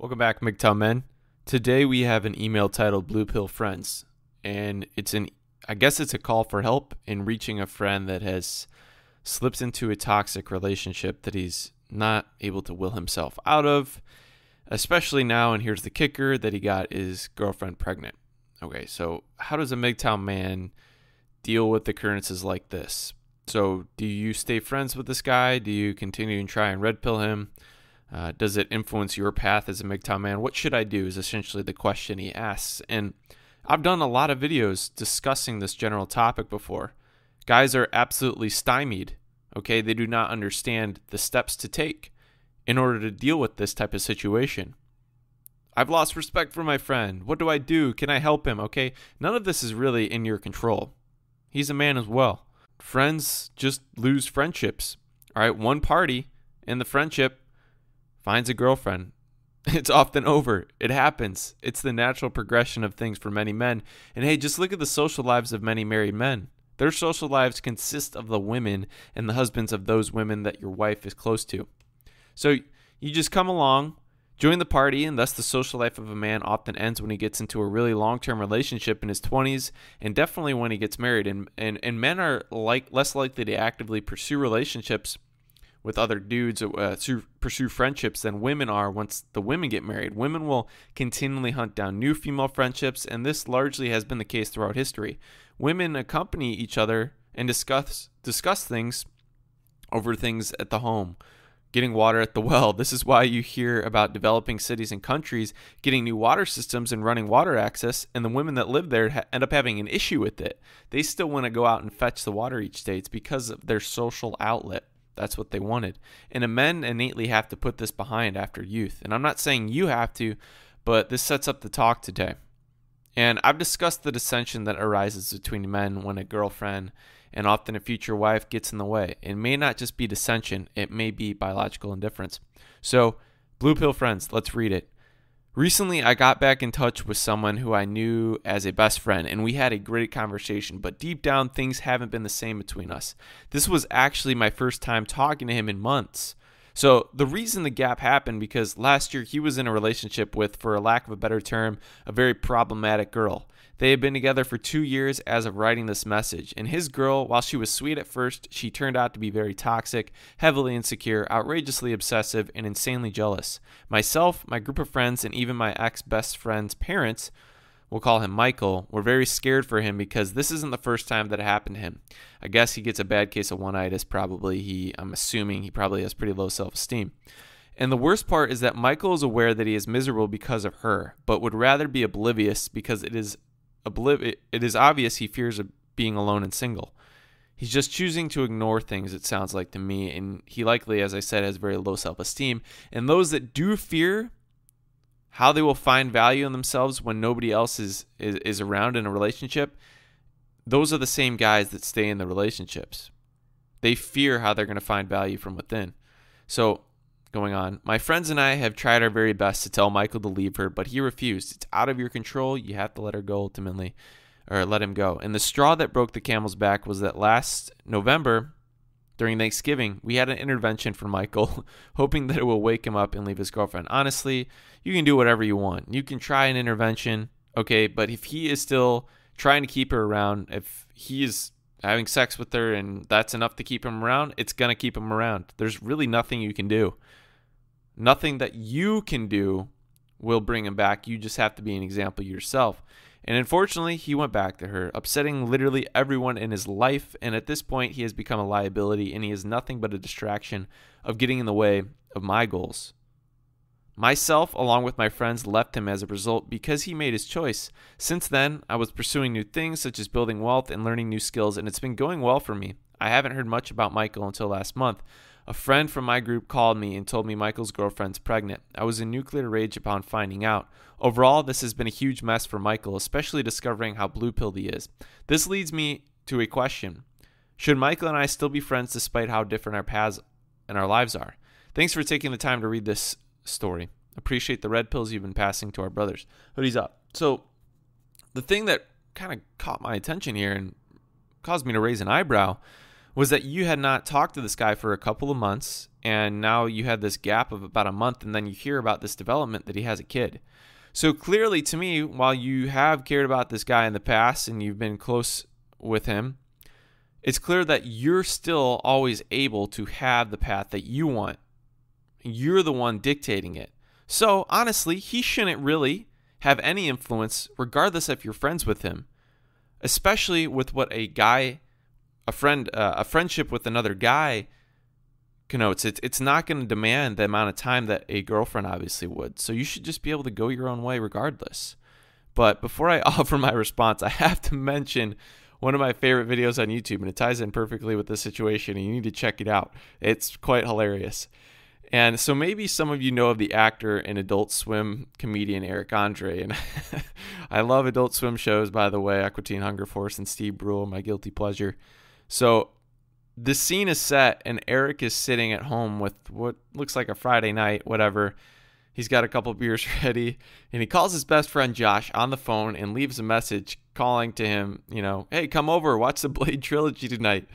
Welcome back, MGTOW men. Today we have an email titled Blue Pill Friends, and I guess it's a call for help in reaching a friend that has slipped into a toxic relationship that he's not able to will himself out of, especially now, and here's the kicker, that he got his girlfriend pregnant. Okay, so how does a MGTOW man deal with occurrences like this? So do you stay friends with this guy? Do you continue and try and red pill him? Does it influence your path as a MGTOW man? What should I do is essentially the question he asks. And I've done a lot of videos discussing this general topic before. Guys are absolutely stymied, okay? They do not understand the steps to take in order to deal with this type of situation. I've lost respect for my friend. What do I do? Can I help him? Okay, none of this is really in your control. He's a man as well. Friends just lose friendships. All right, one party in the friendship finds a girlfriend. It's often over. It happens. It's the natural progression of things for many men. And hey, just look at the social lives of many married men. Their social lives consist of the women and the husbands of those women that your wife is close to. So you just come along, join the party, and thus the social life of a man often ends when he gets into a really long-term relationship in his 20s, and definitely when he gets married. And men are less likely to actively pursue relationships with other dudes, pursue friendships than women are once the women get married. Women will continually hunt down new female friendships, and this largely has been the case throughout history. Women accompany each other and discuss things over things at the home, getting water at the well. This is why you hear about developing cities and countries getting new water systems and running water access, and the women that live there end up having an issue with it. They still want to go out and fetch the water each day. It's because of their social outlet. That's what they wanted. And the men innately have to put this behind after youth. And I'm not saying you have to, but this sets up the talk today. And I've discussed the dissension that arises between men when a girlfriend and often a future wife gets in the way. It may not just be dissension, it may be biological indifference. So, Blue Pill Friends, let's read it. Recently, I got back in touch with someone who I knew as a best friend, and we had a great conversation, but deep down, things haven't been the same between us. This was actually my first time talking to him in months. So the reason the gap happened because last year he was in a relationship with, for a lack of a better term, a very problematic girl. They had been together for 2 years as of writing this message, and his girl, while she was sweet at first, she turned out to be very toxic, heavily insecure, outrageously obsessive, and insanely jealous. Myself, my group of friends, and even my ex-best friend's parents, we'll call him Michael, were very scared for him because this isn't the first time that it happened to him. I guess he gets a bad case of one-itis probably. I'm assuming he probably has pretty low self-esteem. And the worst part is that Michael is aware that he is miserable because of her, but would rather be oblivious because it is obvious he fears of being alone and single. He's just choosing to ignore things, it sounds like to me, and he likely, as I said, has very low self-esteem. And those that do fear how they will find value in themselves when nobody else is around in a relationship, those are the same guys that stay in the relationships. They fear how they're going to find value from within. So, going on, my friends and I have tried our very best to tell Michael to leave her, but he refused. It's out of your control. You have to let her go ultimately, or let him go. And the straw that broke the camel's back was that last November, during Thanksgiving, we had an intervention for Michael, hoping that it will wake him up and leave his girlfriend. Honestly, you can do whatever you want. You can try an intervention, okay, but if he is still trying to keep her around, if he is having sex with her and that's enough to keep him around, it's going to keep him around. There's really nothing you can do. Nothing that you can do will bring him back. You just have to be an example yourself. And unfortunately, he went back to her, upsetting literally everyone in his life. And at this point, he has become a liability, and he is nothing but a distraction of getting in the way of my goals. Myself, along with my friends, left him as a result because he made his choice. Since then, I was pursuing new things such as building wealth and learning new skills, and it's been going well for me. I haven't heard much about Michael until last month. A friend from my group called me and told me Michael's girlfriend's pregnant. I was in nuclear rage upon finding out. Overall, this has been a huge mess for Michael, especially discovering how blue-pilled he is. This leads me to a question. Should Michael and I still be friends despite how different our paths and our lives are? Thanks for taking the time to read this story. Appreciate the red pills you've been passing to our brothers. Hoodies up. So the thing that kind of caught my attention here and caused me to raise an eyebrow was that you had not talked to this guy for a couple of months and now you had this gap of about a month, and then you hear about this development that he has a kid. So clearly, to me, while you have cared about this guy in the past and you've been close with him, it's clear that you're still always able to have the path that you want. You're the one dictating it. So honestly, he shouldn't really have any influence regardless if you're friends with him, especially with what a friendship with another guy connotes. It's not going to demand the amount of time that a girlfriend obviously would. So you should just be able to go your own way regardless. But before I offer my response, I have to mention one of my favorite videos on YouTube, and it ties in perfectly with this situation, and you need to check it out. It's quite hilarious. And so maybe some of you know of the actor and Adult Swim comedian Eric Andre. And I love Adult Swim shows, by the way, Aqua Teen Hunger Force and Steve Brule, my guilty pleasure. So the scene is set, and Eric is sitting at home with what looks like a Friday night, whatever. He's got a couple beers ready, and he calls his best friend Josh on the phone and leaves a message calling to him, hey, come over, watch the Blade trilogy tonight.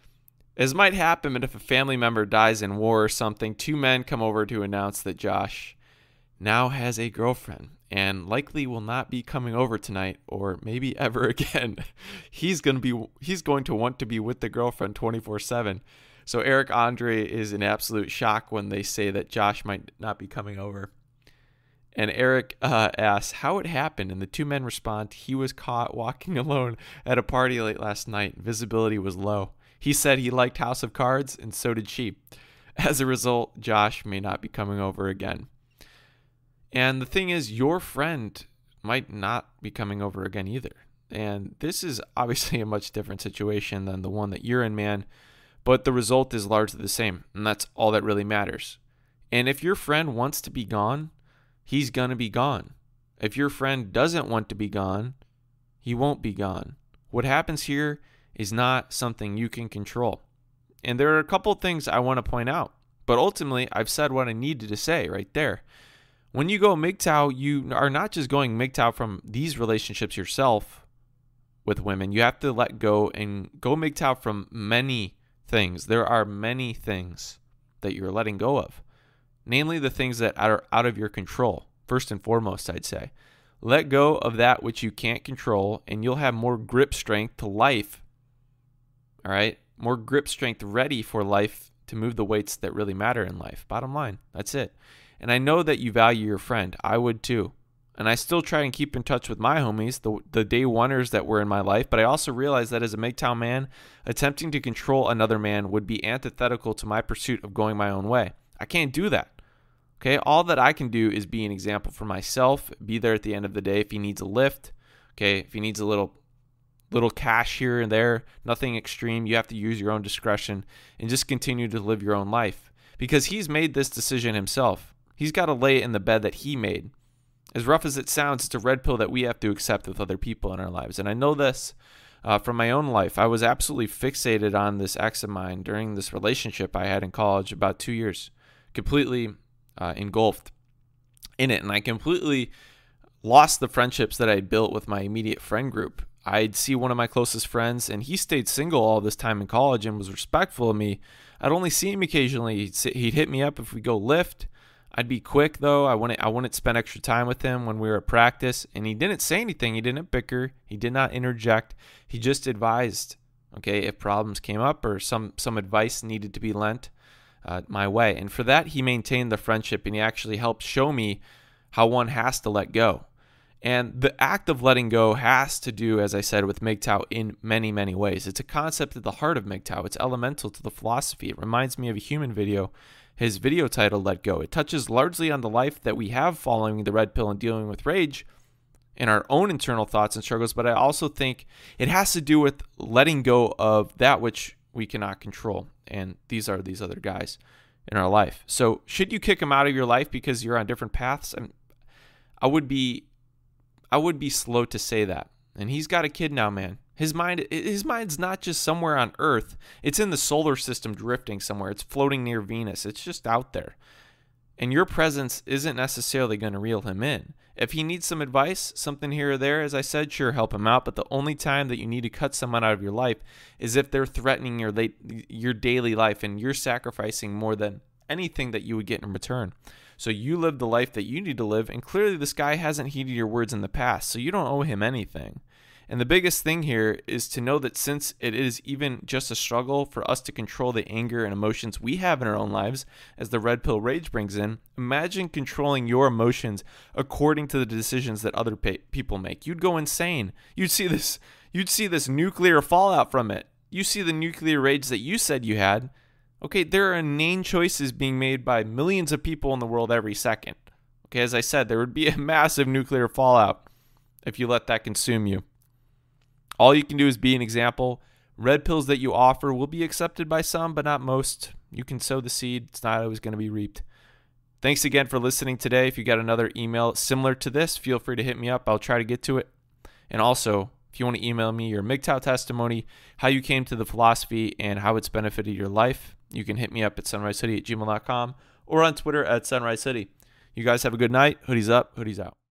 As might happen if a family member dies in war or something, two men come over to announce that Josh now has a girlfriend and likely will not be coming over tonight or maybe ever again. He's going to want to be with the girlfriend 24/7. So Eric Andre is in absolute shock when they say that Josh might not be coming over. And Eric asks how it happened, and the two men respond, he was caught walking alone at a party late last night. Visibility was low. He said he liked House of Cards, and so did she. As a result, Josh may not be coming over again. And the thing is, your friend might not be coming over again either. And this is obviously a much different situation than the one that you're in, man. But the result is largely the same, and that's all that really matters. And if your friend wants to be gone, he's going to be gone. If your friend doesn't want to be gone, he won't be gone. What happens here is not something you can control. And there are a couple things I want to point out, but ultimately I've said what I needed to say right there. When you go MGTOW, you are not just going MGTOW from these relationships yourself with women. You have to let go and go MGTOW from many things. There are many things that you're letting go of, namely the things that are out of your control. First and foremost, I'd say, let go of that which you can't control, and you'll have more grip strength to life. All right, more grip strength ready for life to move the weights that really matter in life. Bottom line, that's it. And I know that you value your friend. I would too. And I still try and keep in touch with my homies, the day oneers that were in my life. But I also realize that as a MGTOW man, attempting to control another man would be antithetical to my pursuit of going my own way. I can't do that. Okay, all that I can do is be an example for myself, be there at the end of the day if he needs a lift. Okay, if he needs a little cash here and there, nothing extreme. You have to use your own discretion and just continue to live your own life because he's made this decision himself. He's got to lay it in the bed that he made. As rough as it sounds, it's a red pill that we have to accept with other people in our lives. And I know this from my own life. I was absolutely fixated on this ex of mine during this relationship I had in college, about 2 years, completely engulfed in it. And I completely lost the friendships that I had built with my immediate friend group. I'd see one of my closest friends, and he stayed single all this time in college and was respectful of me. I'd only see him occasionally. He'd hit me up if we go lift. I'd be quick, though. I wouldn't spend extra time with him when we were at practice. And he didn't say anything. He didn't bicker. He did not interject. He just advised, okay, if problems came up or some advice needed to be lent my way. And for that, he maintained the friendship, and he actually helped show me how one has to let go. And the act of letting go has to do, as I said, with MGTOW in many, many ways. It's a concept at the heart of MGTOW. It's elemental to the philosophy. It reminds me of a human video, his video title, Let Go. It touches largely on the life that we have following the red pill and dealing with rage and our own internal thoughts and struggles, but I also think it has to do with letting go of that which we cannot control. And these are these other guys in our life. So should you kick them out of your life because you're on different paths? I would be slow to say that. And he's got a kid now, man. His mind's not just somewhere on Earth. It's in the solar system drifting somewhere. It's floating near Venus. It's just out there. And your presence isn't necessarily going to reel him in. If he needs some advice, something here or there, as I said, sure, help him out. But the only time that you need to cut someone out of your life is if they're threatening your daily life and you're sacrificing more than anything that you would get in return. So you live the life that you need to live, and clearly this guy hasn't heeded your words in the past, so you don't owe him anything. And the biggest thing here is to know that since it is even just a struggle for us to control the anger and emotions we have in our own lives, as the red pill rage brings in, imagine controlling your emotions according to the decisions that other people make. You'd go insane. You'd see this nuclear fallout from it. You see the nuclear rage that you said you had. Okay, there are inane choices being made by millions of people in the world every second. Okay, as I said, there would be a massive nuclear fallout if you let that consume you. All you can do is be an example. Red pills that you offer will be accepted by some, but not most. You can sow the seed. It's not always going to be reaped. Thanks again for listening today. If you got another email similar to this, feel free to hit me up. I'll try to get to it. And also, if you want to email me your MGTOW testimony, how you came to the philosophy, and how it's benefited your life, you can hit me up at sunrisehoodie@gmail.com or on Twitter at sunrisehoodie. You guys have a good night. Hoodies up, hoodies out.